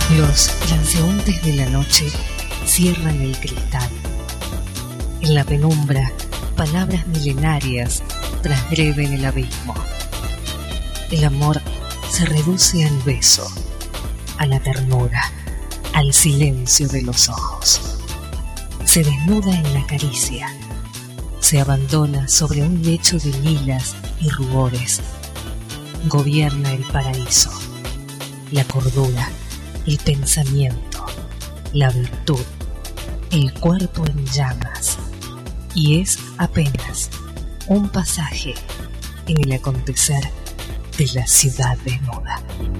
Los transeúntes de la noche cierran el cristal. En la penumbra, palabras milenarias transgreden el abismo. El amor se reduce al beso, a la ternura, al silencio de los ojos. Se desnuda en la caricia, se abandona sobre un lecho de lilas y rubores. Gobierna el paraíso, la cordura, el pensamiento, la virtud, el cuerpo en llamas, y es apenas un pasaje en el acontecer de la ciudad desnuda.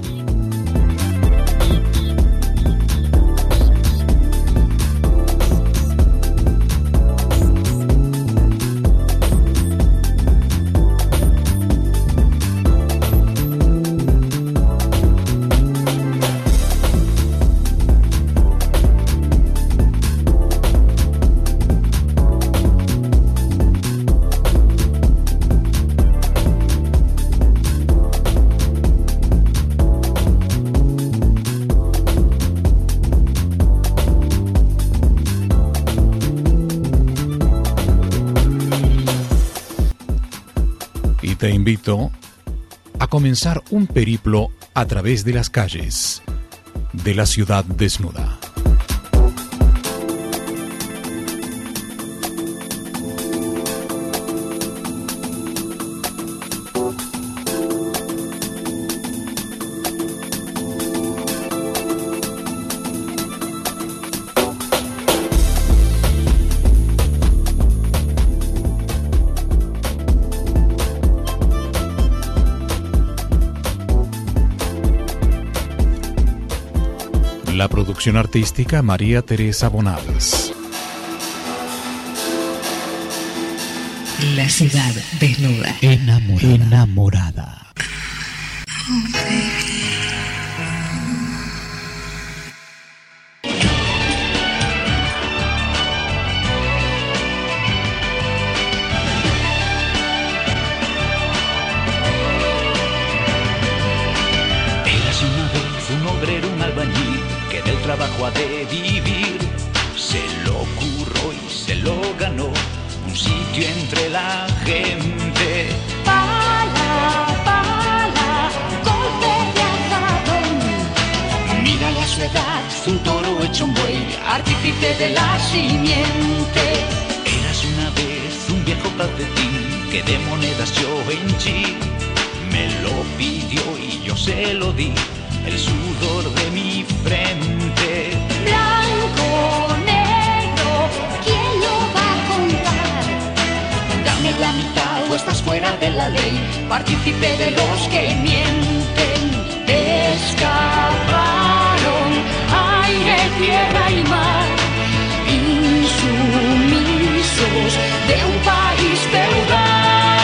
Te invito a comenzar un periplo a través de las calles de la ciudad desnuda. La producción artística María Teresa Bonales. La ciudad desnuda. Enamorada. Érase una vez un obrero, un albañil, que del trabajo ha de vivir. Se lo curró y se lo ganó un sitio entre la gente. Pala, pala, golpe de azadón. Mírale a su edad, un toro hecho un buey, artífice de la simiente. Érase una vez un viejo calcetín que de monedas yo henchí. Me lo pidió y yo se lo di, el sudor de mi frente. Blanco, negro, ¿quién lo va a contar? Dame la mitad o estás fuera de la ley, partícipe de los que mienten. Escaparon aire, tierra y mar, insumisos de un país feudal.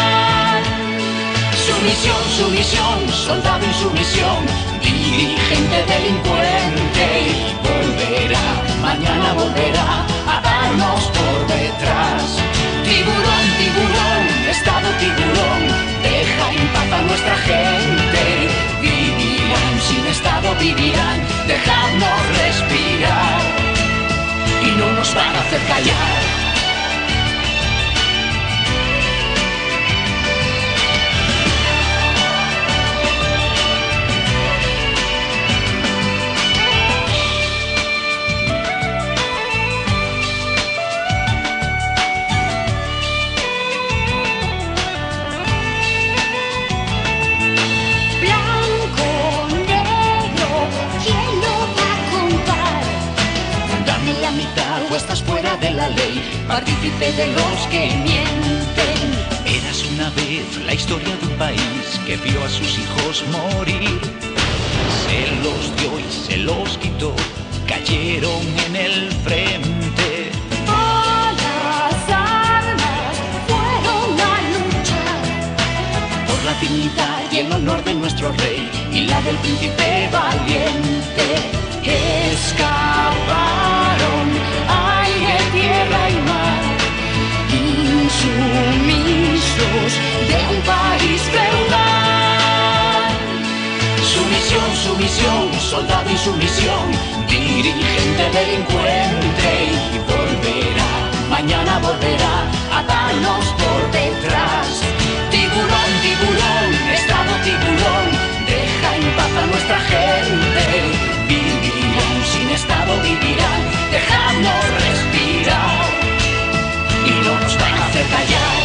Sumisión, soldado insumisión, dirigente delincuente, y volverá, mañana volverá a darnos por detrás. Tiburón, tiburón, estado tiburón, deja en paz a nuestra gente. Vivirán sin estado, vivirán, dejadnos respirar, y no nos van a hacer callar. Estás fuera de la ley, partícipe de los que mienten. Eras una vez la historia de un país que vio a sus hijos morir. Se los dio y se los quitó, cayeron en el frente. A las armas fueron a luchar Por la dignidad y el honor de nuestro rey y la del príncipe valiente. Escaparon aire, tierra y mar, insumisos de un país feudal. Sumisión, soldado insumisión, institución, dirigente delincuente, y volverá, mañana volverá a darnos por detrás. Tiburón, tiburón, estado tiburón, deja en paz a nuestra gente. Vivirán sin estado, vivirán, dejadnos respirar, y no nos van a hacer callar,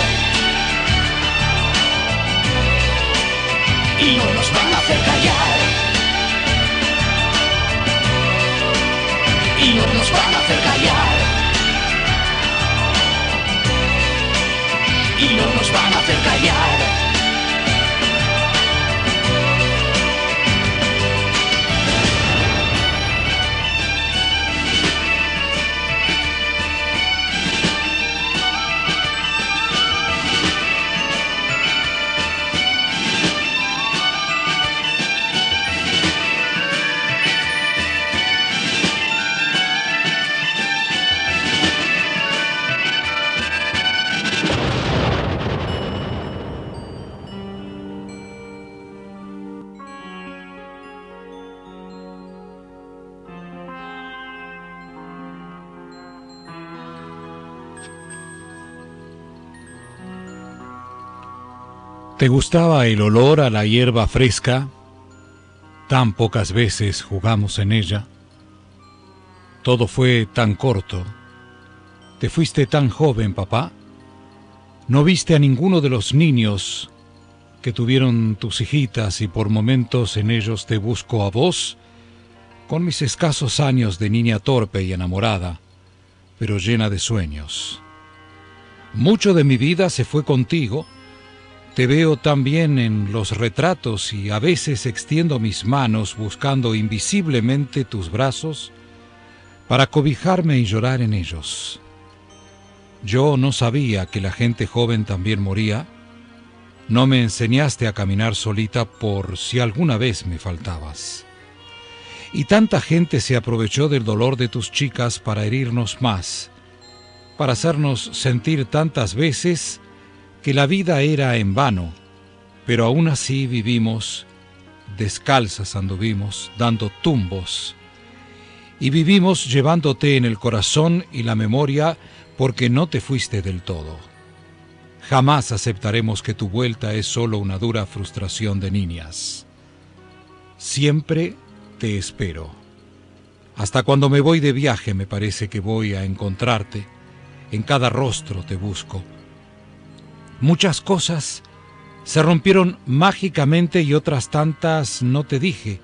y no nos van a hacer callar, y no nos van a hacer callar, y no nos van a hacer callar. ¿Te gustaba el olor a la hierba fresca? Tan pocas veces jugamos en ella. Todo fue tan corto. Te fuiste tan joven, papá. No viste a ninguno de los niños que tuvieron tus hijitas, y por momentos en ellos te busco a vos, con mis escasos años de niña torpe y enamorada, pero llena de sueños. Mucho de mi vida se fue contigo. Te veo también en los retratos, y a veces extiendo mis manos buscando invisiblemente tus brazos para cobijarme y llorar en ellos. Yo no sabía que la gente joven también moría. No me enseñaste a caminar solita por si alguna vez me faltabas. Y tanta gente se aprovechó del dolor de tus chicas para herirnos más, para hacernos sentir tantas veces que la vida era en vano, pero aún así vivimos, descalzas anduvimos, dando tumbos, y vivimos llevándote en el corazón y la memoria, porque no te fuiste del todo. Jamás aceptaremos que tu vuelta es solo una dura frustración de niñas. Siempre te espero. Hasta cuando me voy de viaje me parece que voy a encontrarte, en cada rostro te busco. Muchas cosas se rompieron mágicamente y otras tantas no te dije,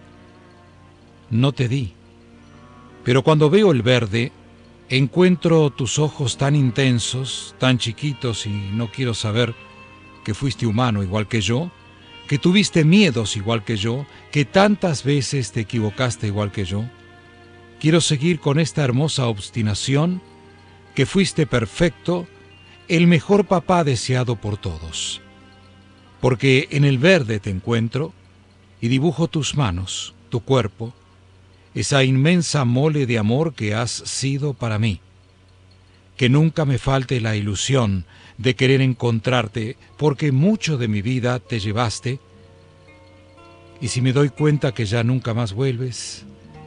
no te di. Pero cuando veo el verde, encuentro tus ojos tan intensos, tan chiquitos, y no quiero saber que fuiste humano igual que yo, que tuviste miedos igual que yo, que tantas veces te equivocaste igual que yo. Quiero seguir con esta hermosa obstinación, que fuiste perfecto, el mejor papá deseado por todos. Porque en el verde te encuentro y dibujo tus manos, tu cuerpo, esa inmensa mole de amor que has sido para mí. Que nunca me falte la ilusión de querer encontrarte, porque mucho de mi vida te llevaste, y si me doy cuenta que ya nunca más vuelves,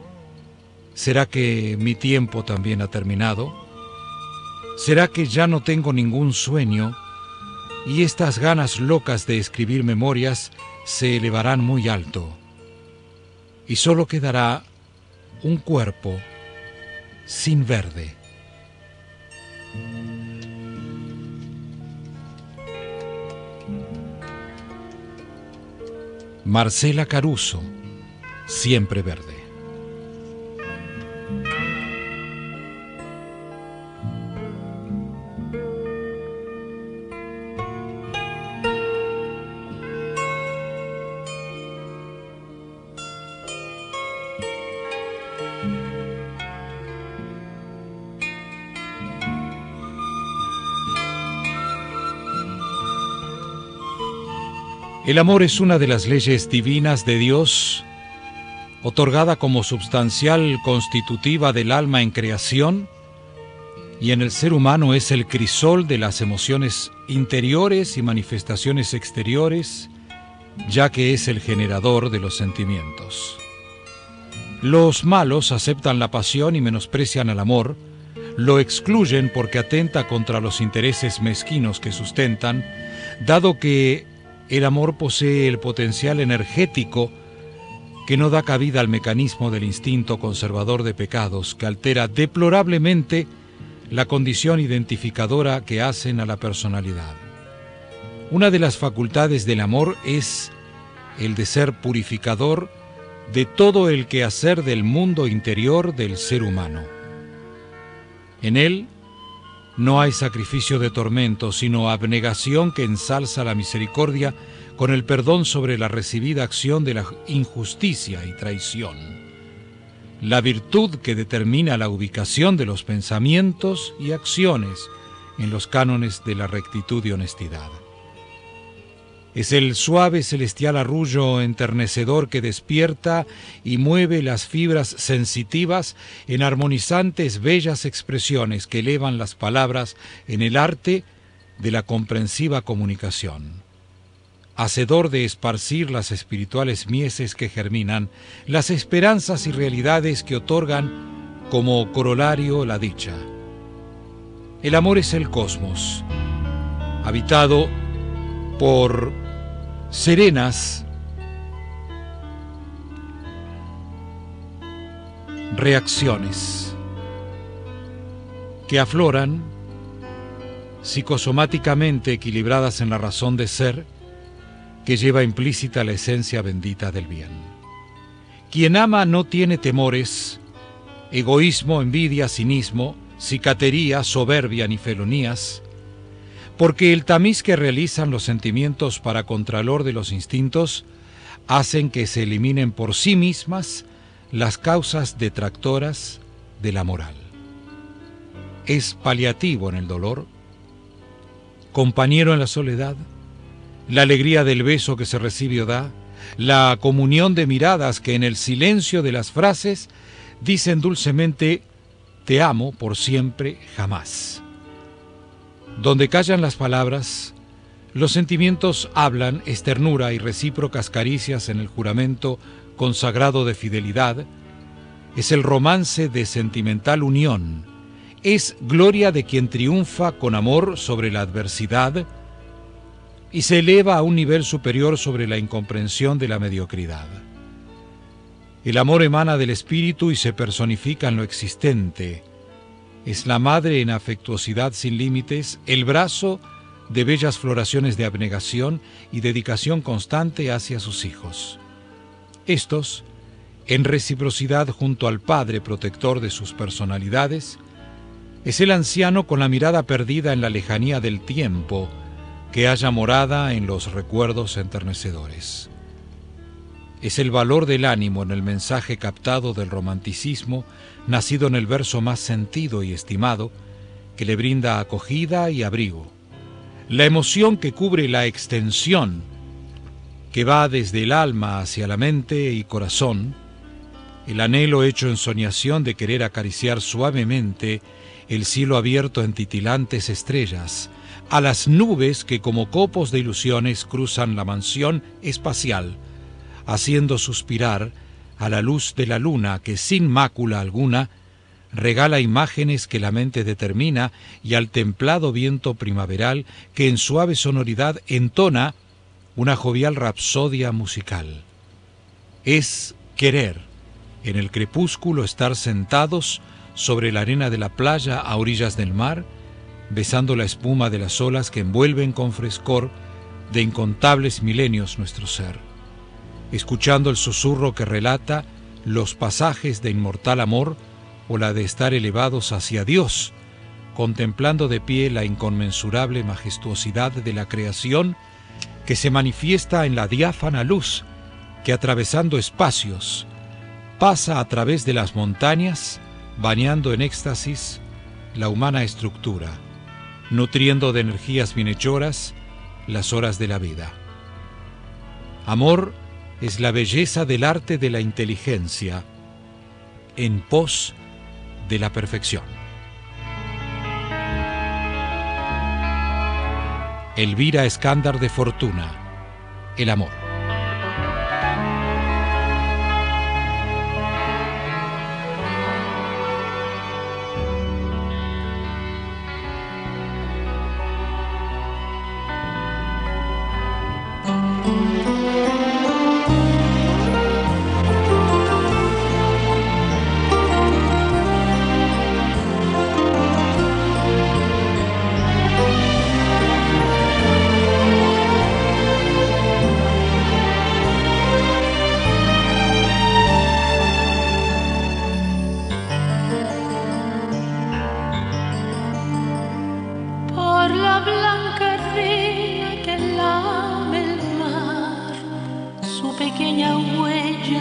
¿será que mi tiempo también ha terminado? ¿Será que ya no tengo ningún sueño, y estas ganas locas de escribir memorias se elevarán muy alto, y solo quedará un cuerpo sin verde? Marcela Caruso, Siempre Verde. El amor es una de las leyes divinas de Dios, otorgada como substancial constitutiva del alma en creación, y en el ser humano es el crisol de las emociones interiores y manifestaciones exteriores, ya que es el generador de los sentimientos. Los malos aceptan la pasión y menosprecian al amor, lo excluyen porque atenta contra los intereses mezquinos que sustentan, dado que el amor posee el potencial energético que no da cabida al mecanismo del instinto conservador de pecados, que altera deplorablemente la condición identificadora que hacen a la personalidad. Una de las facultades del amor es el de ser purificador de todo el quehacer del mundo interior del ser humano. En él no hay sacrificio de tormento, sino abnegación que ensalza la misericordia con el perdón sobre la recibida acción de la injusticia y traición. La virtud que determina la ubicación de los pensamientos y acciones en los cánones de la rectitud y honestidad. Es el suave celestial arrullo enternecedor que despierta y mueve las fibras sensitivas en armonizantes bellas expresiones que elevan las palabras en el arte de la comprensiva comunicación. Hacedor de esparcir las espirituales mieses que germinan, las esperanzas y realidades que otorgan como corolario la dicha. El amor es el cosmos, habitado por serenas reacciones que afloran psicosomáticamente equilibradas en la razón de ser que lleva implícita la esencia bendita del bien. Quien ama no tiene temores, egoísmo, envidia, cinismo, cicatería, soberbia ni felonías, porque el tamiz que realizan los sentimientos para contralor de los instintos hacen que se eliminen por sí mismas las causas detractoras de la moral. Es paliativo en el dolor, compañero en la soledad, la alegría del beso que se recibe o da, la comunión de miradas que en el silencio de las frases dicen dulcemente «te amo por siempre, jamás». Donde callan las palabras, los sentimientos hablan, es ternura y recíprocas caricias en el juramento consagrado de fidelidad, es el romance de sentimental unión, es gloria de quien triunfa con amor sobre la adversidad y se eleva a un nivel superior sobre la incomprensión de la mediocridad. El amor emana del espíritu y se personifica en lo existente. Es la madre en afectuosidad sin límites, el brazo de bellas floraciones de abnegación y dedicación constante hacia sus hijos. Estos, en reciprocidad junto al Padre protector de sus personalidades, es el anciano con la mirada perdida en la lejanía del tiempo, que halla morada en los recuerdos enternecedores. Es el valor del ánimo en el mensaje captado del romanticismo, nacido en el verso más sentido y estimado, que le brinda acogida y abrigo. La emoción que cubre la extensión, que va desde el alma hacia la mente y corazón, el anhelo hecho en soñación de querer acariciar suavemente el cielo abierto en titilantes estrellas, a las nubes que como copos de ilusiones cruzan la mansión espacial, haciendo suspirar a la luz de la luna que sin mácula alguna regala imágenes que la mente determina y al templado viento primaveral que en suave sonoridad entona una jovial rapsodia musical. Es querer en el crepúsculo estar sentados sobre la arena de la playa a orillas del mar, besando la espuma de las olas que envuelven con frescor de incontables milenios nuestro ser, escuchando el susurro que relata los pasajes de inmortal amor o la de estar elevados hacia Dios, contemplando de pie la inconmensurable majestuosidad de la creación que se manifiesta en la diáfana luz que atravesando espacios pasa a través de las montañas, bañando en éxtasis la humana estructura, nutriendo de energías bienhechoras las horas de la vida. Amor es la belleza del arte de la inteligencia en pos de la perfección. Elvira Escándar de Fortuna, El amor.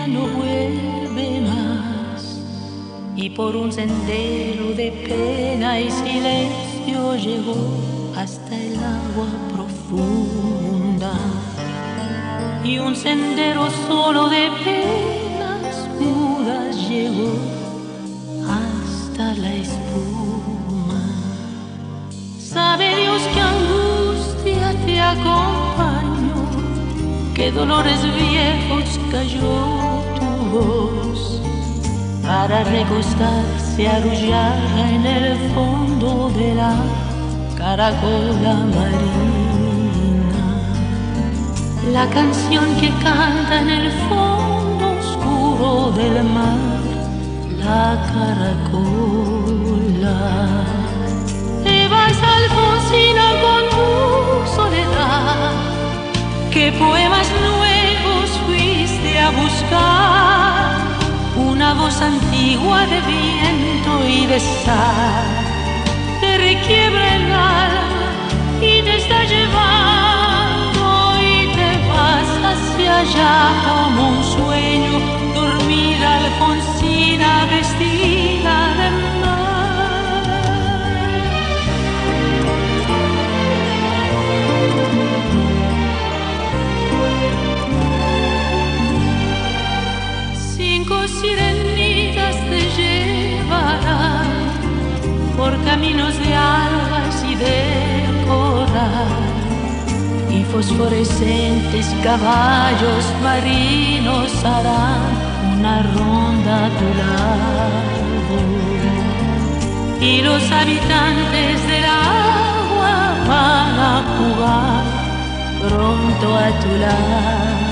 ya no vuelve más. Y por un sendero de pena y silencio llegó hasta el agua profunda. Y un sendero solo de penas mudas llegó hasta la espuma. Sabe Dios qué angustia te acompañó, qué dolores viejos cayó tu voz, para recostarse arrullada en el fondo de la caracola marina. La canción que canta en el fondo oscuro del mar, la caracola. Te vas, Alfonsina, con tu soledad. ¿Qué poemas nuevos fuiste a buscar? Una voz antigua de viento y de sal te requiebra el alma y te está llevando, y te vas hacia allá como un sueño, dormida Alfonsina vestida de mar. Sirenitas te llevarán por caminos de algas y de coral, y fosforescentes caballos marinos harán una ronda a tu lado, y los habitantes del agua van a jugar pronto a tu lado.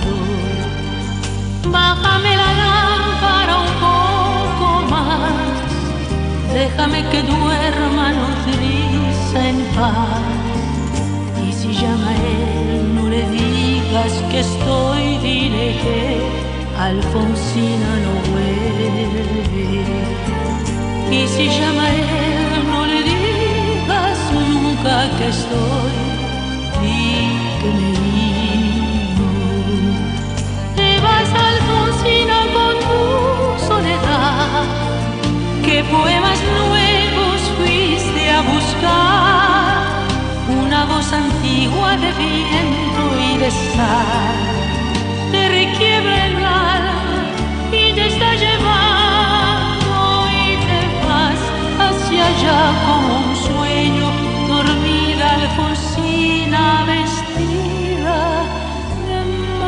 Bájame la lámpara un poco más, déjame que duerma nodriza en paz. Y si llama a él, no le digas que estoy, dile que Alfonsina no vuelve. Y si llama a él, no le digas nunca que estoy, di que me vino. Te vas, Alfonsina, con tu soledad. ¿Qué poemas nuevos fuiste a buscar? Una voz antigua de viento y de sal te requiebra el alma y te está llevando, y te vas hacia allá como un sueño, dormida Alfonsina vestida de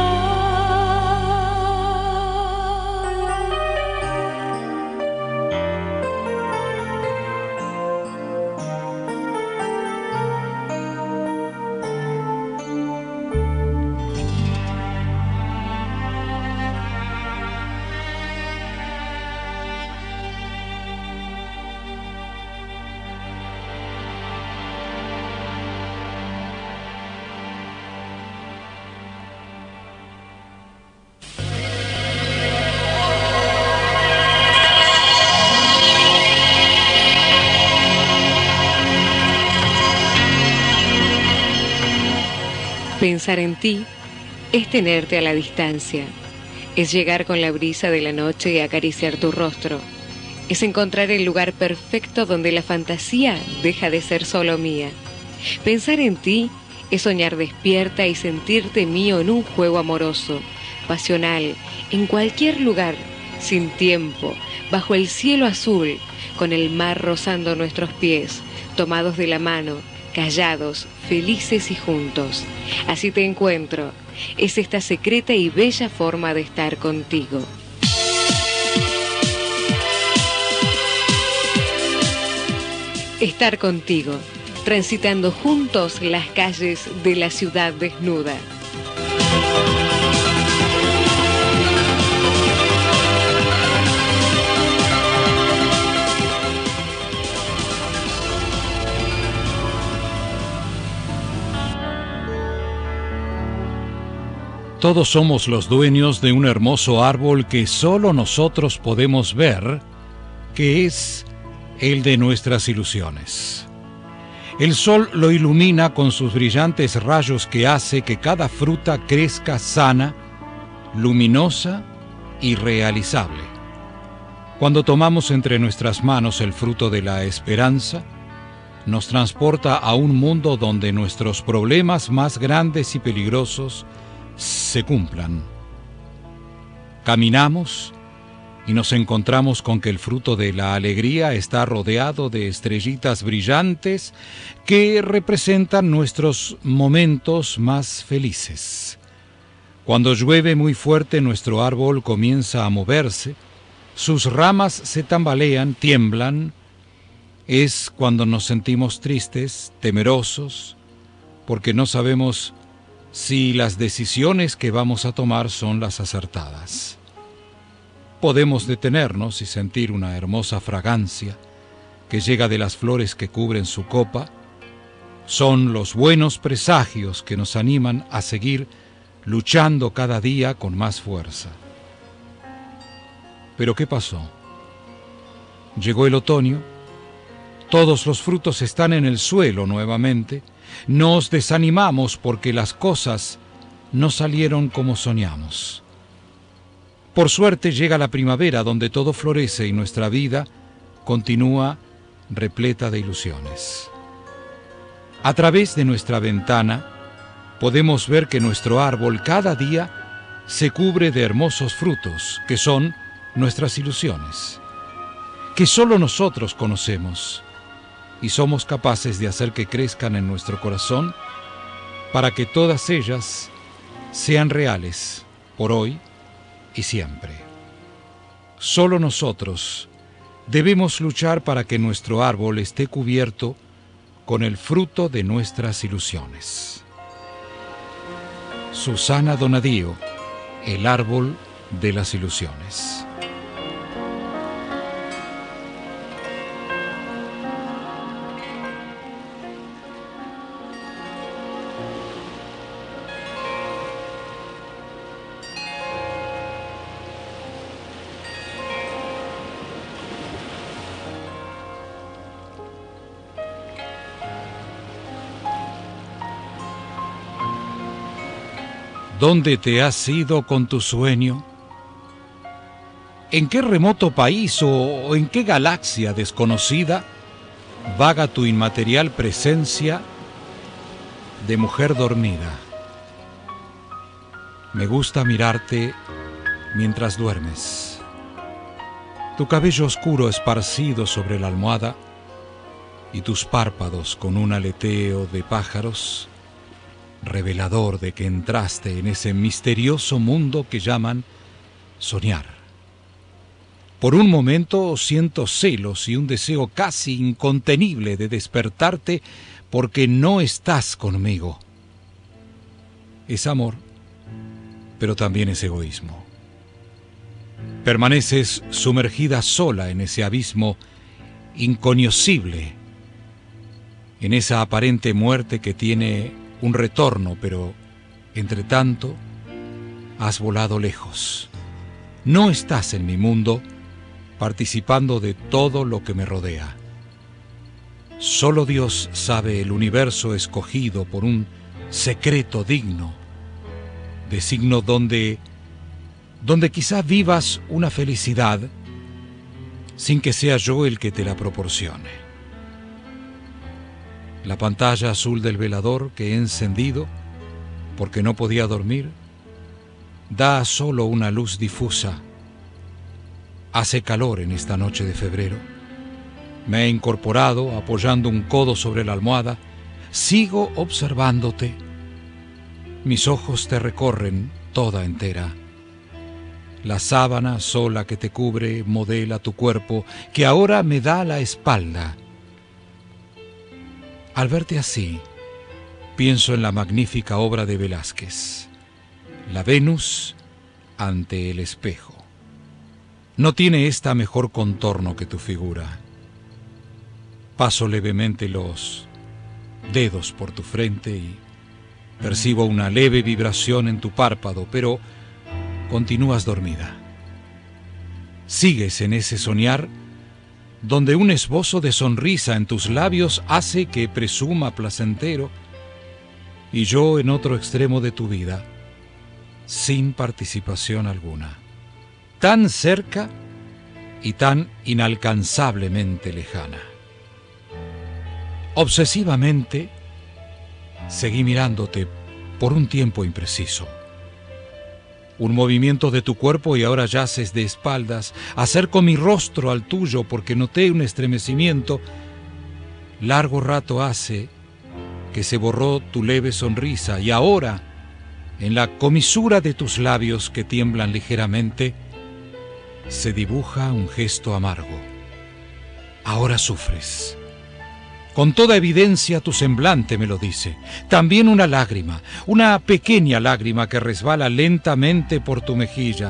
Pensar en ti es tenerte a la distancia, es llegar con la brisa de la noche y acariciar tu rostro, es encontrar el lugar perfecto donde la fantasía deja de ser solo mía. Pensar en ti es soñar despierta y sentirte mío en un juego amoroso, pasional, en cualquier lugar, sin tiempo, bajo el cielo azul, con el mar rozando nuestros pies, tomados de la mano, callados, felices y juntos. Así te encuentro. Es esta secreta y bella forma de estar contigo. Estar contigo, transitando juntos las calles de la ciudad desnuda. Todos somos los dueños de un hermoso árbol que solo nosotros podemos ver, que es el de nuestras ilusiones. El sol lo ilumina con sus brillantes rayos que hace que cada fruta crezca sana, luminosa irrealizable. Cuando tomamos entre nuestras manos el fruto de la esperanza, nos transporta a un mundo donde nuestros problemas más grandes y peligrosos se cumplan. Caminamos y nos encontramos con que el fruto de la alegría está rodeado de estrellitas brillantes que representan nuestros momentos más felices. Cuando llueve muy fuerte, nuestro árbol comienza a moverse, sus ramas se tambalean, tiemblan. Es cuando nos sentimos tristes, temerosos, porque no sabemos si las decisiones que vamos a tomar son las acertadas. Podemos detenernos y sentir una hermosa fragancia que llega de las flores que cubren su copa. Son los buenos presagios que nos animan a seguir luchando cada día con más fuerza. ¿Pero qué pasó? Llegó el otoño, todos los frutos están en el suelo nuevamente, nos desanimamos porque las cosas no salieron como soñamos. Por suerte llega la primavera donde todo florece y nuestra vida continúa repleta de ilusiones. A través de nuestra ventana podemos ver que nuestro árbol cada día se cubre de hermosos frutos, que son nuestras ilusiones, que solo nosotros conocemos y somos capaces de hacer que crezcan en nuestro corazón para que todas ellas sean reales por hoy y siempre. Solo nosotros debemos luchar para que nuestro árbol esté cubierto con el fruto de nuestras ilusiones. Susana Donadío, El árbol de las ilusiones. ¿Dónde te has ido con tu sueño? ¿En qué remoto país o en qué galaxia desconocida vaga tu inmaterial presencia de mujer dormida? Me gusta mirarte mientras duermes. Tu cabello oscuro esparcido sobre la almohada y tus párpados con un aleteo de pájaros revelador de que entraste en ese misterioso mundo que llaman soñar. Por un momento siento celos y un deseo casi incontenible de despertarte porque no estás conmigo. Es amor, pero también es egoísmo. Permaneces sumergida sola en ese abismo inconocible, en esa aparente muerte que tiene un retorno, pero entre tanto has volado lejos. No estás en mi mundo participando de todo lo que me rodea. Solo Dios sabe el universo escogido por un secreto digno, de signo donde quizá vivas una felicidad sin que sea yo el que te la proporcione. La pantalla azul del velador que he encendido, porque no podía dormir, da solo una luz difusa. Hace calor en esta noche de febrero. Me he incorporado, apoyando un codo sobre la almohada. Sigo observándote. Mis ojos te recorren toda entera. La sábana sola que te cubre modela tu cuerpo, que ahora me da la espalda. Al verte así, pienso en la magnífica obra de Velázquez, La Venus ante el espejo. No tiene esta mejor contorno que tu figura. Paso levemente los dedos por tu frente y percibo una leve vibración en tu párpado, pero continúas dormida. Sigues en ese soñar donde un esbozo de sonrisa en tus labios hace que presuma placentero, y yo en otro extremo de tu vida, sin participación alguna. tan cerca y tan inalcanzablemente lejana. Obsesivamente seguí mirándote por un tiempo impreciso. Un movimiento de tu cuerpo y ahora yaces de espaldas. Acerco mi rostro al tuyo porque noté un estremecimiento. Largo rato hace que se borró tu leve sonrisa y ahora, en la comisura de tus labios que tiemblan ligeramente, se dibuja un gesto amargo. Ahora sufres. Con toda evidencia tu semblante me lo dice. También una lágrima, una pequeña lágrima que resbala lentamente por tu mejilla.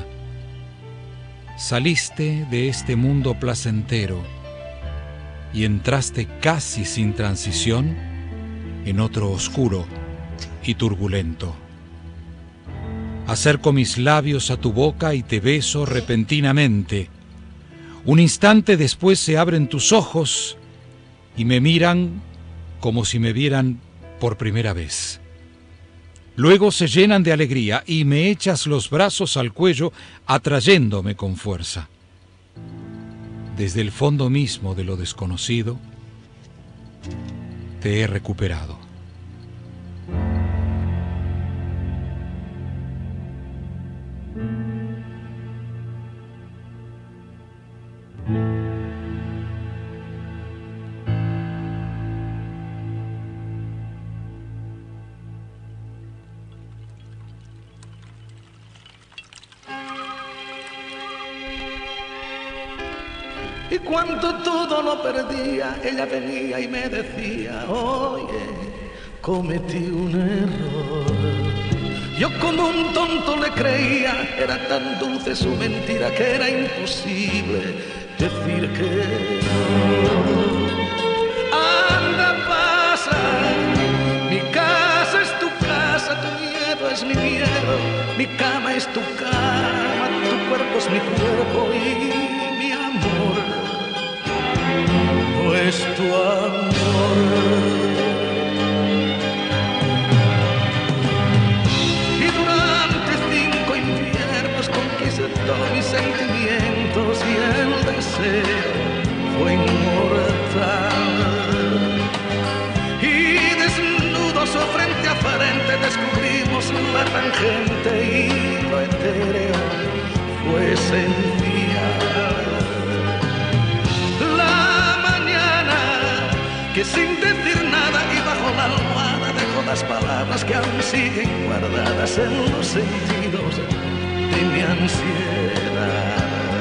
Saliste de este mundo placentero y entraste casi sin transición en otro oscuro y turbulento. Acerco mis labios a tu boca y te beso repentinamente. Un instante después se abren tus ojos y me miran como si me vieran por primera vez. Luego se llenan de alegría y me echas los brazos al cuello, atrayéndome con fuerza. Desde el fondo mismo de lo desconocido, te he recuperado. Y cuando todo lo perdía, ella venía y me decía: oye, cometí un error. Yo como un tonto le creía, era tan dulce su mentira que era imposible decir que no. Anda, pasa, mi casa es tu casa, tu miedo es mi miedo, mi cama es tu cama, tu cuerpo es mi cuerpo y mi amor no es tu amor. Y durante 5 inviernos conquistó mis sentimientos y el deseo fue inmortal. Y desnudos o frente a frente descubrimos la tangente y lo etéreo fue esencial. Que sin decir nada y bajo la almohada dejó las palabras que aún siguen guardadas en los sentidos de mi ansiedad.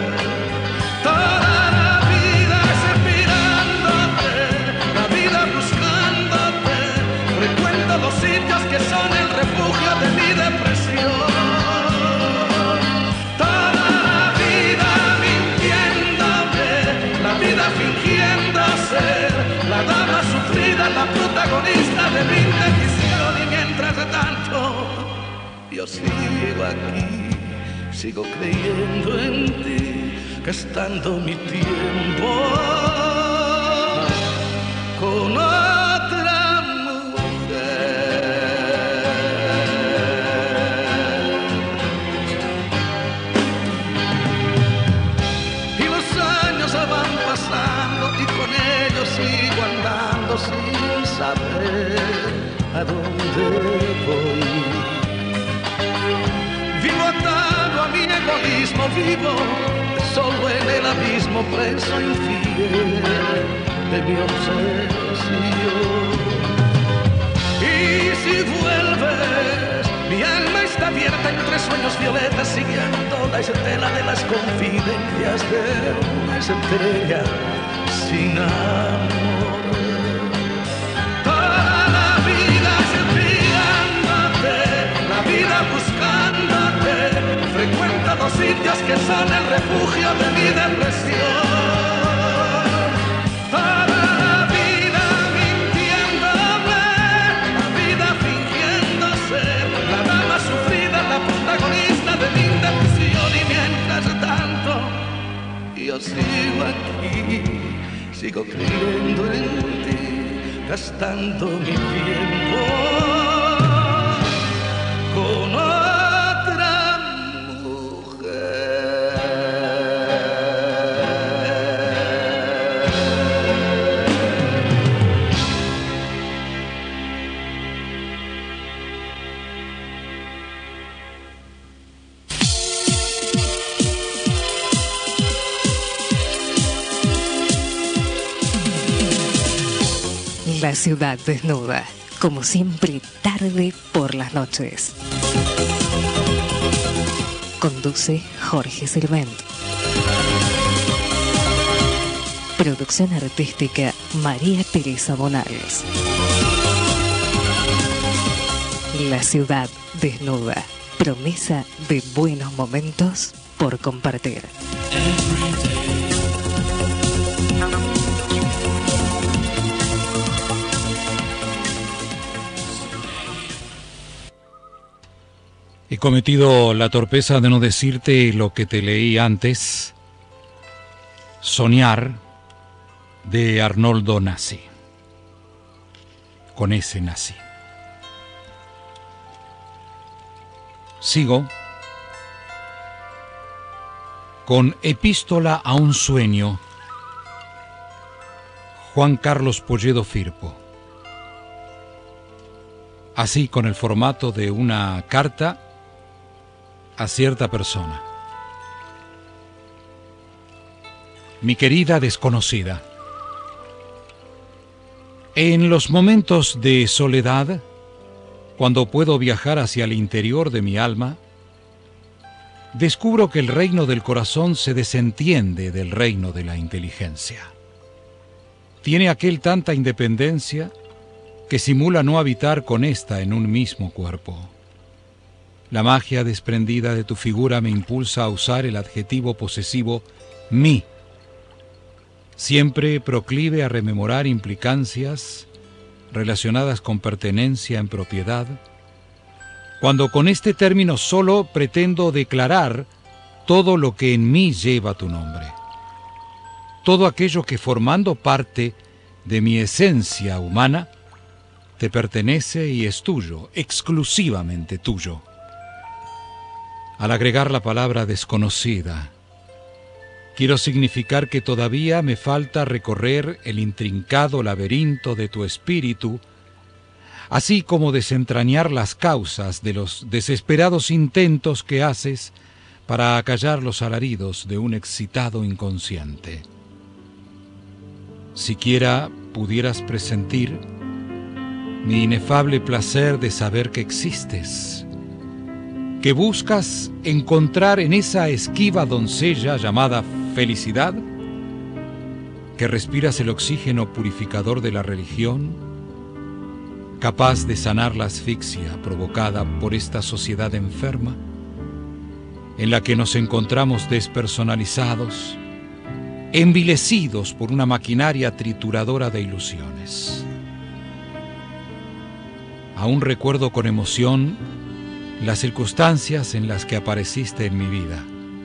Toda la vida esperándote, la vida buscándote, recuerdo los sitios que son el refugio de mi depresión. Toda la vida mintiéndome, la vida fingiendo ser la dama sufrida, la protagonista de mi indecisión. Y mientras tanto yo sigo aquí, sigo creyendo en ti, gastando mi tiempo con otra mujer. Y los años van pasando y con ellos sigo andando sin saber a dónde voy. Vivo atado a mi egoísmo, vivo solo en el abismo, preso infiel de mi obsesión. Y si vuelves, mi alma está abierta entre sueños violetas, siguiendo la estela de las confidencias de una estrella sin amor. Toda la vida espiándote, la vida buscándote, frecuento los sitios que son el refugio de mi depresión. Toda la vida mintiéndome, la vida fingiendo ser la dama sufrida, la protagonista de mi indecisión. Y mientras tanto yo sigo aquí, sigo creyendo en ti, gastando mi tiempo con otra mujer. La ciudad desnuda, como siempre, tarde por las noches. Conduce Jorge Servent. Producción artística María Teresa Bonales. La ciudad desnuda, promesa de buenos momentos por compartir. He cometido la torpeza de no decirte lo que te leí antes. Soñar, de Arnoldo Nassi. Con ese Nassi. Sigo con Epístola a un sueño, Juan Carlos Polledo Firpo. Así, con el formato de una carta a cierta persona. Mi querida desconocida, en los momentos de soledad, cuando puedo viajar hacia el interior de mi alma, descubro que el reino del corazón se desentiende del reino de la inteligencia. Tiene aquel tanta independencia que simula no habitar con ésta en un mismo cuerpo. La magia desprendida de tu figura me impulsa a usar el adjetivo posesivo mí, siempre proclive a rememorar implicancias relacionadas con pertenencia en propiedad, cuando con este término solo pretendo declarar todo lo que en mí lleva tu nombre, todo aquello que formando parte de mi esencia humana te pertenece y es tuyo, exclusivamente tuyo. Al agregar la palabra desconocida, quiero significar que todavía me falta recorrer el intrincado laberinto de tu espíritu, así como desentrañar las causas de los desesperados intentos que haces para acallar los alaridos de un excitado inconsciente. Siquiera pudieras presentir mi inefable placer de saber que existes, que buscas encontrar en esa esquiva doncella llamada felicidad, que respiras el oxígeno purificador de la religión, capaz de sanar la asfixia provocada por esta sociedad enferma, en la que nos encontramos despersonalizados, envilecidos por una maquinaria trituradora de ilusiones. Aún recuerdo con emoción las circunstancias en las que apareciste en mi vida.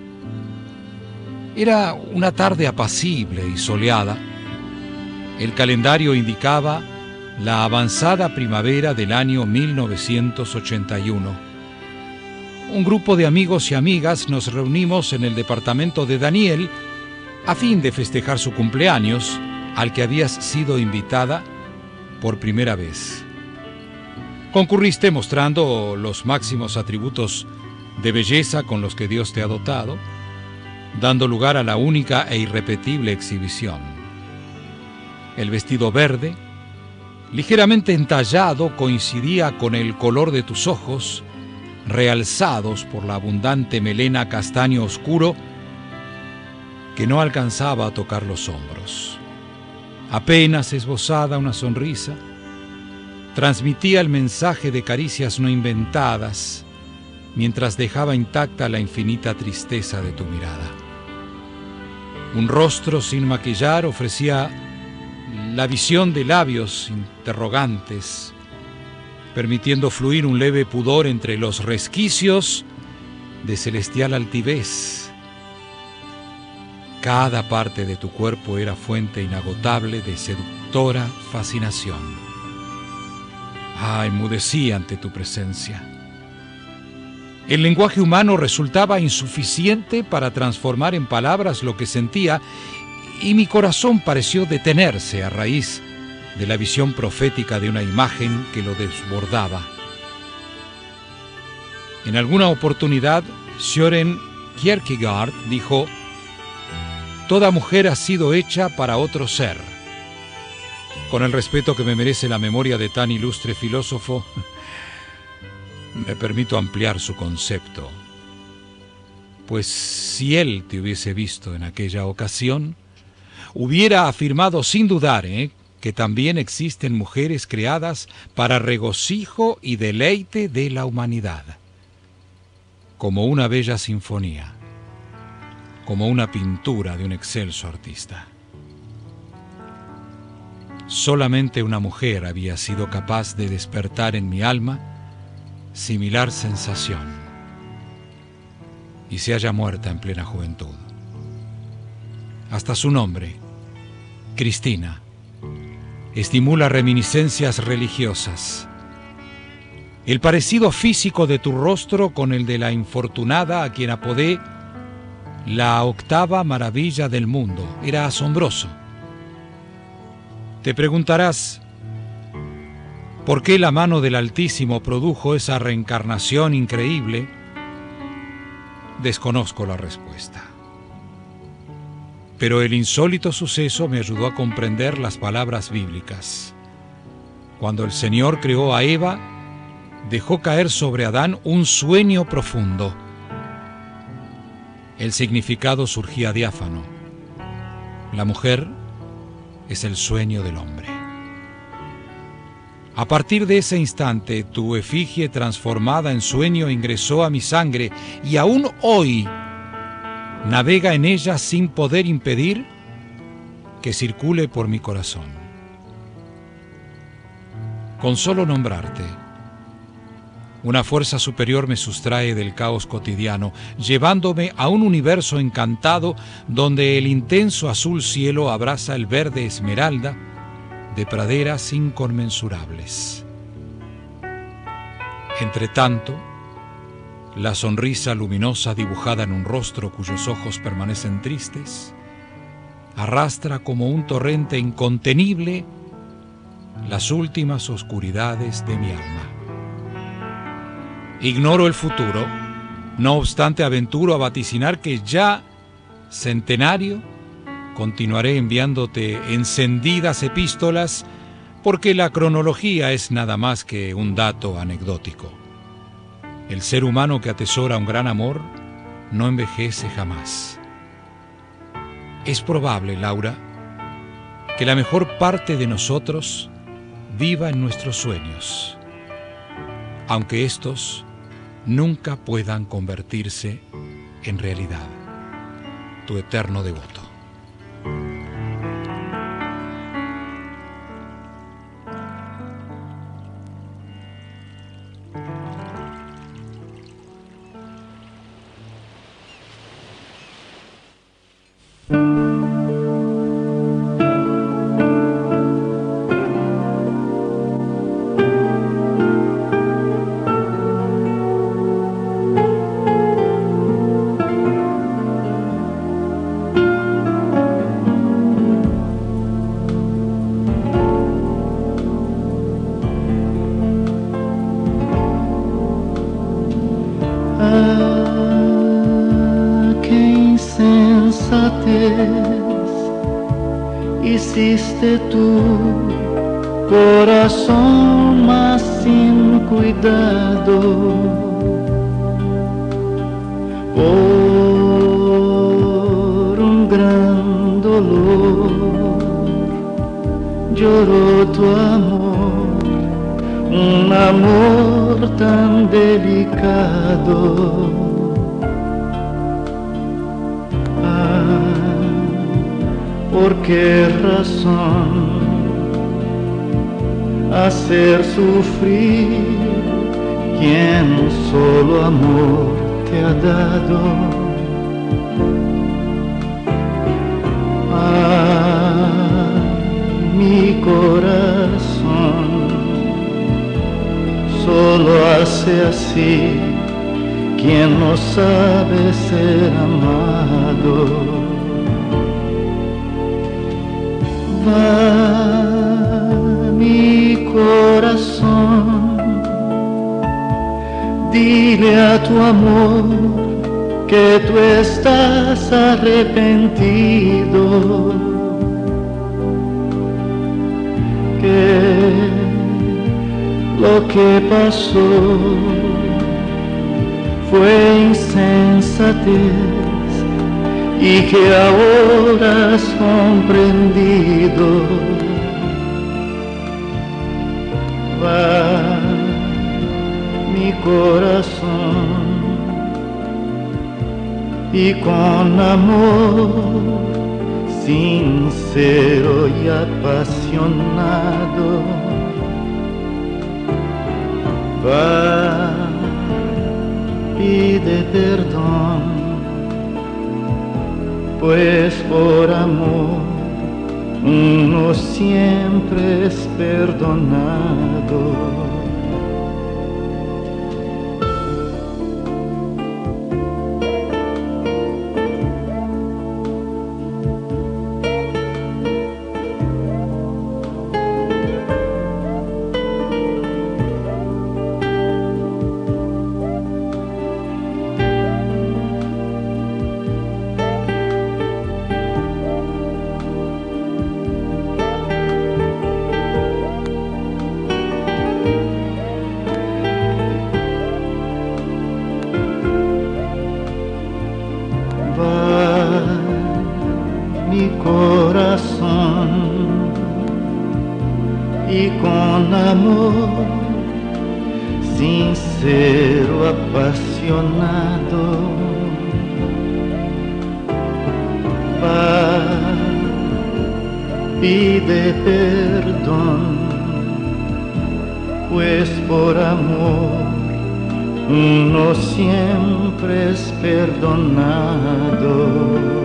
Era una tarde apacible y soleada. El calendario indicaba la avanzada primavera del año 1981. Un grupo de amigos y amigas nos reunimos en el departamento de Daniel a fin de festejar su cumpleaños, al que habías sido invitada por primera vez. Concurriste mostrando los máximos atributos de belleza con los que Dios te ha dotado, dando lugar a la única e irrepetible exhibición. El vestido verde, ligeramente entallado, coincidía con el color de tus ojos, realzados por la abundante melena castaño oscuro que no alcanzaba a tocar los hombros. Apenas esbozada una sonrisa, transmitía el mensaje de caricias no inventadas, mientras dejaba intacta la infinita tristeza de tu mirada. Un rostro sin maquillar ofrecía la visión de labios interrogantes, permitiendo fluir un leve pudor entre los resquicios de celestial altivez. Cada parte de tu cuerpo era fuente inagotable de seductora fascinación. Enmudecí ante tu presencia. El lenguaje humano resultaba insuficiente para transformar en palabras lo que sentía, y mi corazón pareció detenerse a raíz de la visión profética de una imagen que lo desbordaba. En alguna oportunidad, Søren Kierkegaard dijo: toda mujer ha sido hecha para otro ser. Con el respeto que me merece la memoria de tan ilustre filósofo, me permito ampliar su concepto. Pues si él te hubiese visto en aquella ocasión, hubiera afirmado sin dudar, que también existen mujeres creadas para regocijo y deleite de la humanidad, como una bella sinfonía, como una pintura de un excelso artista. Solamente una mujer había sido capaz de despertar en mi alma similar sensación, y se halla muerta en plena juventud. Hasta su nombre, Cristina, estimula reminiscencias religiosas. El parecido físico de tu rostro con el de la infortunada a quien apodé la octava maravilla del mundo era asombroso. Te preguntarás, ¿por qué la mano del Altísimo produjo esa reencarnación increíble? Desconozco la respuesta. Pero el insólito suceso me ayudó a comprender las palabras bíblicas. Cuando el Señor creó a Eva, dejó caer sobre Adán un sueño profundo. El significado surgía diáfano. La mujer es el sueño del hombre. A partir de ese instante, tu efigie transformada en sueño ingresó a mi sangre y aún hoy navega en ella sin poder impedir que circule por mi corazón. Con solo nombrarte, una fuerza superior me sustrae del caos cotidiano, llevándome a un universo encantado donde el intenso azul cielo abraza el verde esmeralda de praderas inconmensurables. Entre tanto, la sonrisa luminosa dibujada en un rostro cuyos ojos permanecen tristes arrastra como un torrente incontenible las últimas oscuridades de mi alma. Ignoro el futuro, no obstante aventuro a vaticinar que ya centenario continuaré enviándote encendidas epístolas, porque la cronología es nada más que un dato anecdótico. El ser humano que atesora un gran amor no envejece jamás. Es probable, Laura, que la mejor parte de nosotros viva en nuestros sueños, aunque estos nunca puedan convertirse en realidad. Tu eterno devoto. Hiciste tu corazón más sin cuidado por un gran dolor. Lloró tu amor, un amor tan delicado. ¿Por qué razón hacer sufrir quien solo amor te ha dado? Mi corazón solo hace así quien no sabe ser amado. Va mi corazón, dile a tu amor que tú estás arrepentido, que pasó fue insensatez y que ahora has comprendido. Va mi corazón y con amor sincero y apasionado va, pide perdón, pues por amor uno siempre es perdonado. Y con amor sincero, apasionado va, pide perdón, pues por amor uno siempre es perdonado.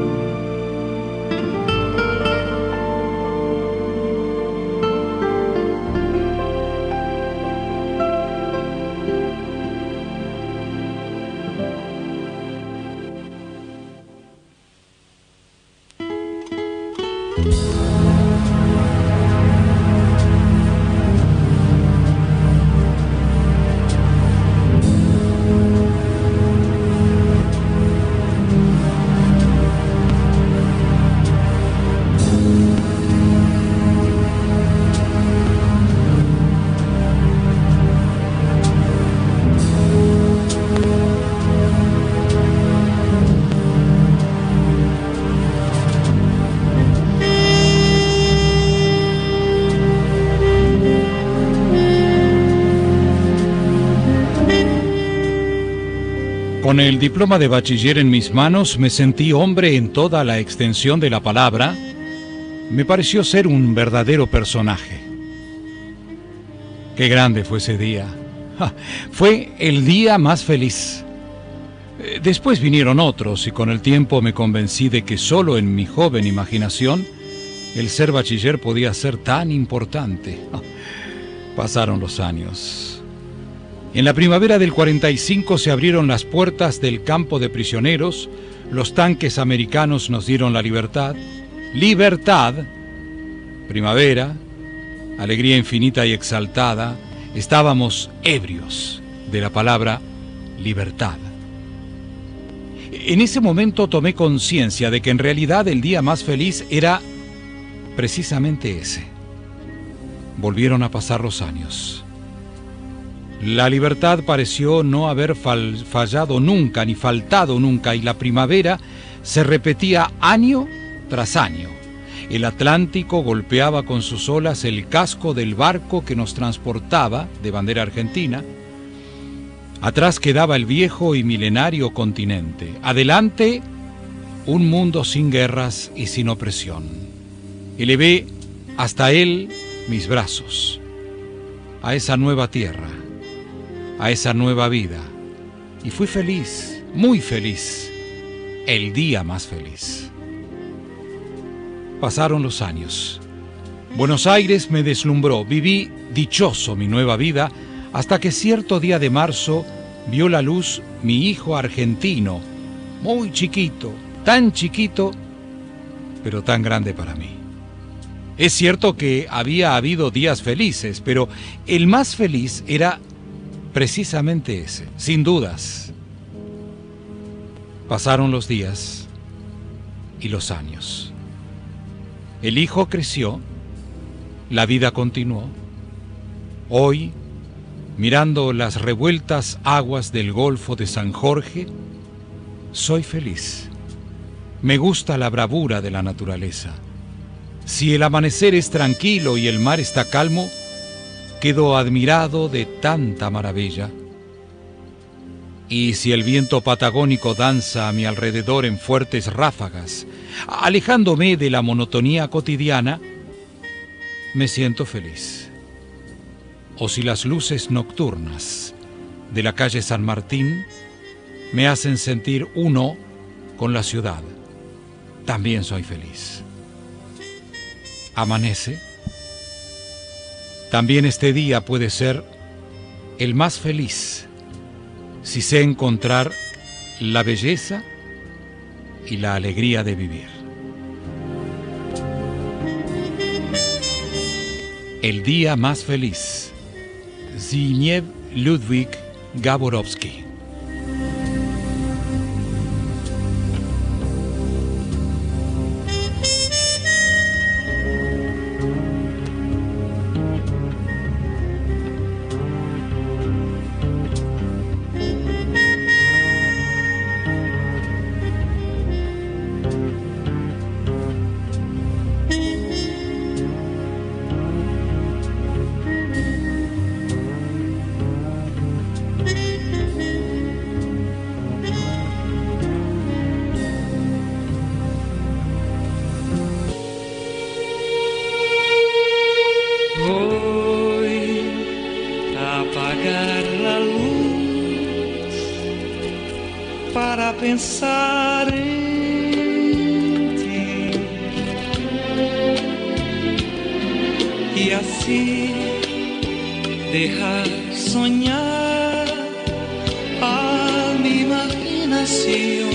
Con el diploma de bachiller en mis manos me sentí hombre en toda la extensión de la palabra. Me pareció ser un verdadero personaje. Qué grande fue ese día. Fue el día más feliz. Después vinieron otros y con el tiempo me convencí de que solo en mi joven imaginación el ser bachiller podía ser tan importante. Pasaron los años. En la primavera del 45 se abrieron las puertas del campo de prisioneros, los tanques americanos nos dieron la libertad. Libertad, primavera, alegría infinita y exaltada, estábamos ebrios de la palabra libertad. En ese momento tomé conciencia de que en realidad el día más feliz era precisamente ese. Volvieron a pasar los años. La libertad pareció no haber fallado nunca, ni faltado nunca, y la primavera se repetía año tras año. El Atlántico golpeaba con sus olas el casco del barco que nos transportaba de bandera argentina. Atrás quedaba el viejo y milenario continente. Adelante, un mundo sin guerras y sin opresión. Elevé hasta él mis brazos, a esa nueva tierra, a esa nueva vida, y fui feliz, muy feliz, el día más feliz. Pasaron los años. Buenos Aires me deslumbró, viví dichoso mi nueva vida, hasta que cierto día de marzo vio la luz mi hijo argentino, muy chiquito, tan chiquito, pero tan grande para mí. Es cierto que había habido días felices, pero el más feliz era precisamente ese, sin dudas. Pasaron los días y los años. El hijo creció, la vida continuó. Hoy mirando las revueltas aguas del Golfo de San Jorge, soy feliz. Me gusta la bravura de la naturaleza. Si el amanecer es tranquilo y el mar está calmo, quedo admirado de tanta maravilla. Y si el viento patagónico danza a mi alrededor en fuertes ráfagas, alejándome de la monotonía cotidiana, me siento feliz. O si las luces nocturnas de la calle San Martín me hacen sentir uno con la ciudad, también soy feliz. Amanece. También este día puede ser el más feliz si sé encontrar la belleza y la alegría de vivir. El día más feliz. Zbigniew Ludwik Gaborowski. Pensar en ti y así dejar soñar a mi imaginación.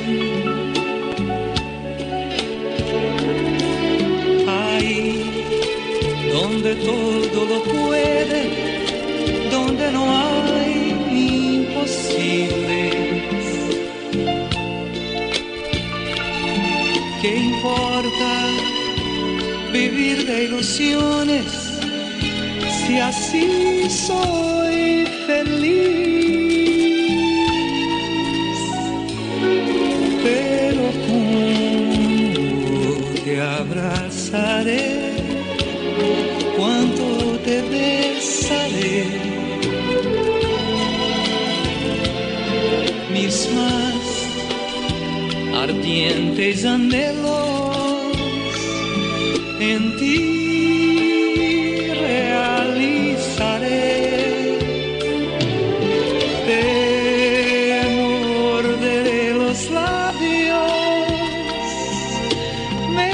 Ahí donde todo lo puede, donde no hay imposible. ¿Qué importa vivir de ilusiones si así soy feliz? Pero cómo te abrazaré, cuánto te besaré, mis más ardientes anhelos en ti realizaré. Te morderé los labios, me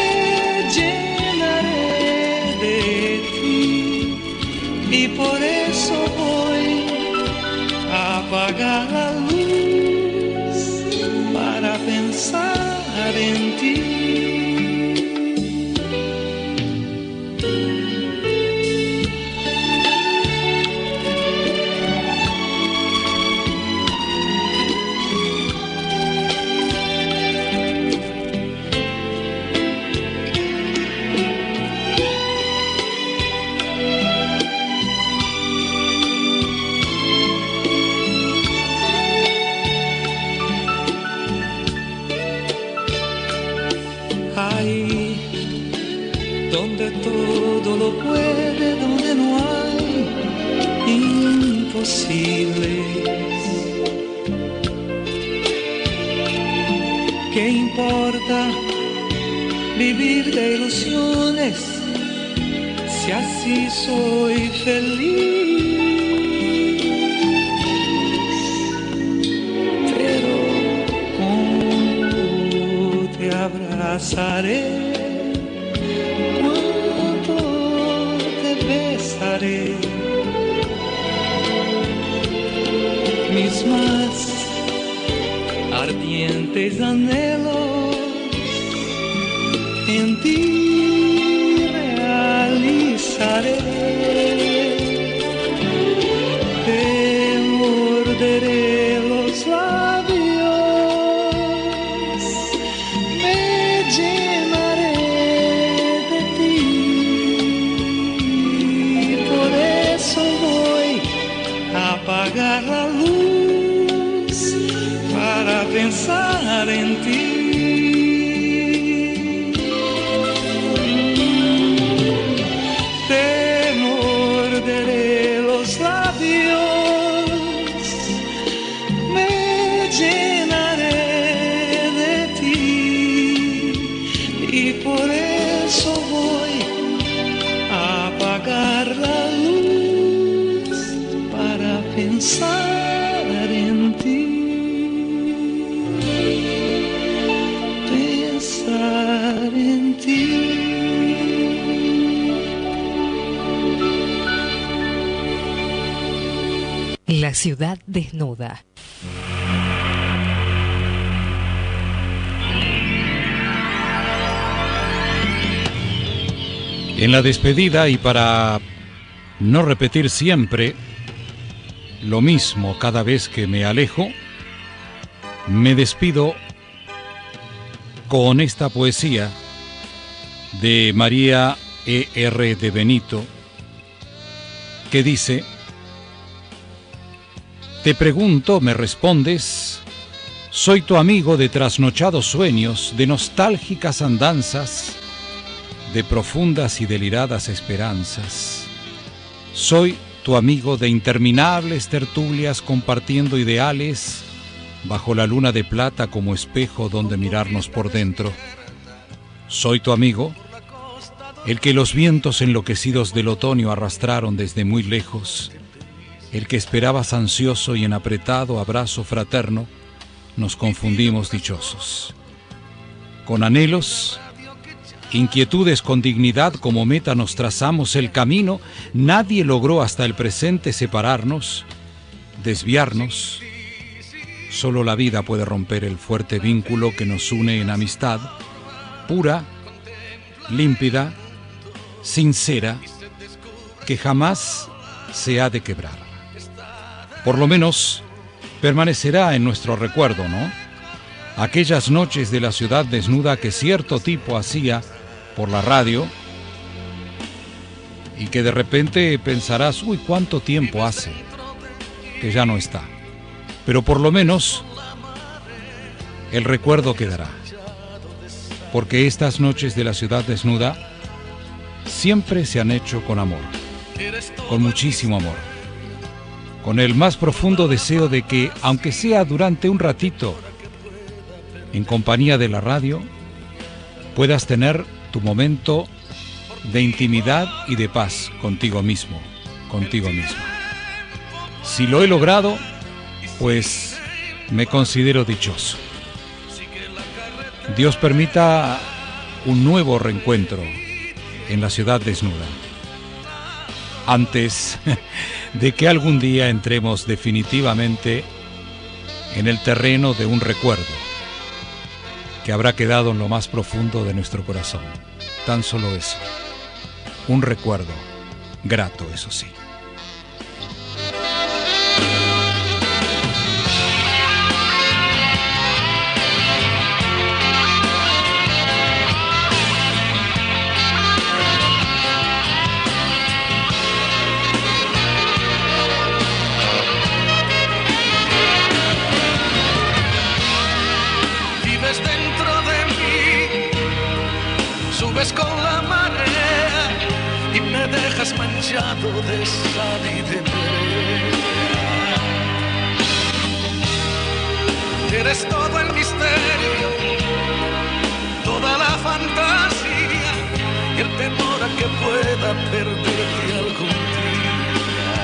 llenaré de ti y por eso voy a apagar la luz para pensar en ti. Ahí donde todo lo puede, donde no hay imposibles. ¿Qué importa vivir de ilusiones si así soy feliz? Pero ¿cómo te abrazaré? ¿Cuánto te besaré? Mis más ardientes anhelos en ti realizaré. Te morderé los labios, me llenaré de ti. Por eso voy pensar en ti. Te morderé los labios, me llenaré de ti y por eso voy a apagar la luz para pensar en ti. Pensar en ti. La ciudad desnuda. En la despedida, y para no repetir siempre lo mismo cada vez que me alejo, me despido con esta poesía de María E.R. de Benito, que dice: te pregunto, me respondes, soy tu amigo de trasnochados sueños, de nostálgicas andanzas, de profundas y deliradas esperanzas. Soy tu amigo de interminables tertulias compartiendo ideales, bajo la luna de plata como espejo donde mirarnos por dentro. Soy tu amigo, el que los vientos enloquecidos del otoño arrastraron desde muy lejos, el que esperabas ansioso y en apretado abrazo fraterno, nos confundimos dichosos. Con anhelos, inquietudes con dignidad como meta nos trazamos el camino, nadie logró hasta el presente separarnos, desviarnos. Solo la vida puede romper el fuerte vínculo que nos une en amistad, pura, límpida, sincera, que jamás se ha de quebrar. Por lo menos permanecerá en nuestro recuerdo, ¿no? Aquellas noches de la ciudad desnuda que cierto tipo hacía por la radio y que de repente pensarás, uy, ¿cuánto tiempo hace que ya no está? Pero por lo menos el recuerdo quedará, porque estas noches de la ciudad desnuda siempre se han hecho con amor, con muchísimo amor, con el más profundo deseo de que, aunque sea durante un ratito, en compañía de la radio, puedas tener tu momento de intimidad y de paz contigo mismo, contigo misma. Si lo he logrado, pues me considero dichoso. Dios permita un nuevo reencuentro en la ciudad desnuda, antes de que algún día entremos definitivamente en el terreno de un recuerdo que habrá quedado en lo más profundo de nuestro corazón. Tan solo eso, un recuerdo grato, eso sí. Con la marea y me dejas manchado de sal y de brea. Eres todo el misterio, toda la fantasía y el temor a que pueda perderte algún día.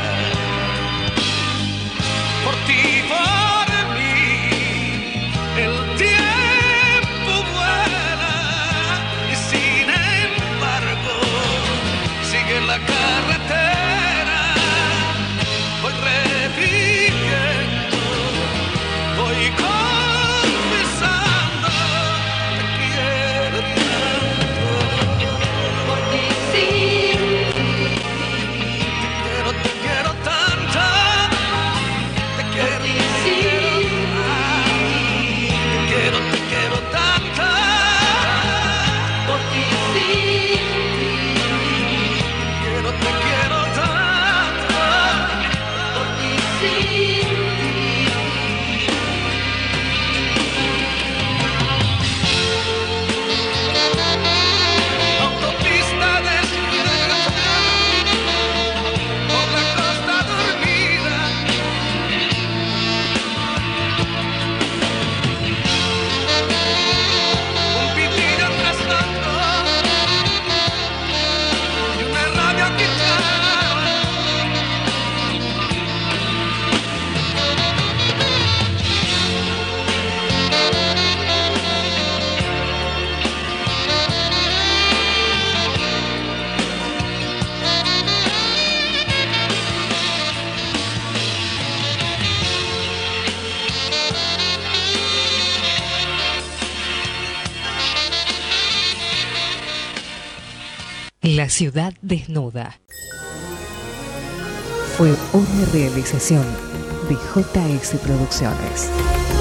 Por ti, por mí, el tiempo vuela y sin embargo sigue la carretera. Voy repitiendo, voy confesando, te quiero tanto. Porque sin ti La ciudad desnuda. Fue una realización de JS Producciones.